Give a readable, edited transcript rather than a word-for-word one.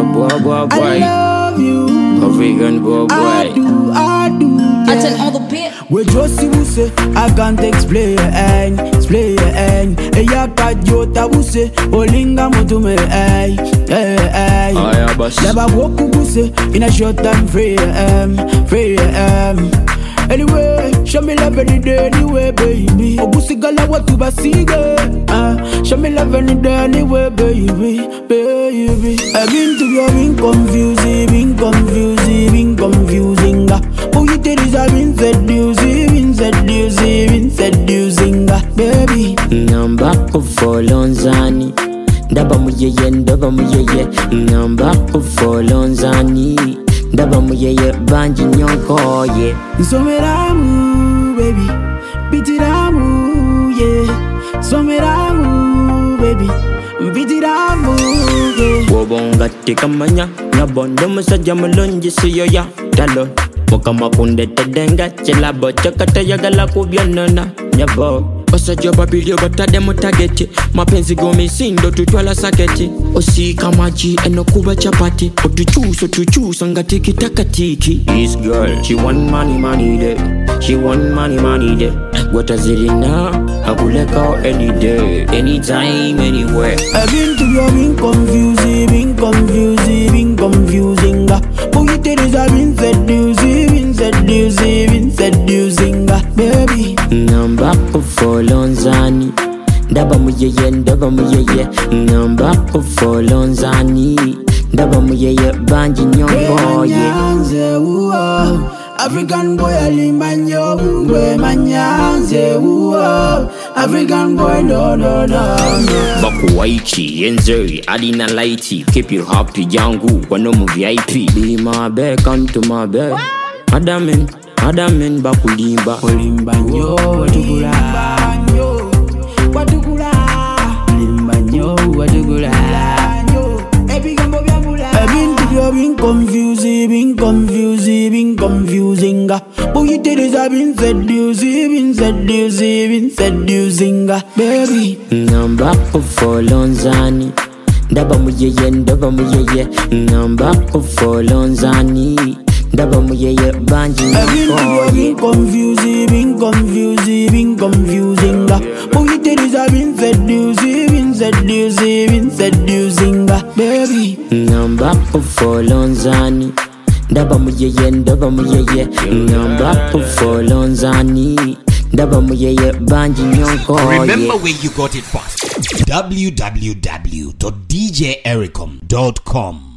boy. I love you. African boy. I do. I Yeah. tell all the bit. We just see who say I can't explain. Eya kajota who say Olinga mutume. Aya boss. Never walk who say in a short time frame. Anyway, show me love any day, anyway, baby. Obusi gala what you basiga. Show me love any day, anyway, baby. I've been to you, been confusing. Oh, you did is I've been seducing, baby. Ngamba kufolonzani. Ndaba muyeye. Ngamba kufolonzani. Ndaba muyeye banji nyonko ye. Someramu, baby. Bitiramu, yeah. Someramu, baby. Bitiramu, yeah. Wobonga tikamanya. Nabondo musajja mulungi siyo ya talo. Mukama kunde tedenga. Chilabo chakata yagala kubyanana. Nyabo Osajja babilio batade mutageti. Mapenzi gomisindo tutwala saketi. Osika maji enokuba chapati. Otuchuso ngati kitakatiki. This girl, she want money day. She want money day. What does it now? Hakuleka any day, anytime, anywhere. I've been to you, been confusing. Oh, you did is I've been seducing, baby. Ngamba kufolonzani. Ndaba muyeye. Ngamba kufolonzani. Ndaba muyeye banji nyonko ye. African boy alimanyo we manyanze African boy no Bakuwaichi yenzeri adina lighty. Keep you happy yangu wano mu VIP. Be my back, come to my back. Adamin bakulimba. Olimbanyo watukula Olimbanyo watukula. I've been confusing. But you did is I've been seducing, baby. Ngamba kufolonzani. Ndaba muyeye. Ngamba kufolonzani. Ndaba muyeye banji nyonko ye. I've been confusing. But you did is I've been seducing, baby. Ngamba kufolonzani. Ndaba muyeye. Ngamba kufolonzani. Ndaba muyeye banji nyonko ye. Remember where you got it first. www.djericom.com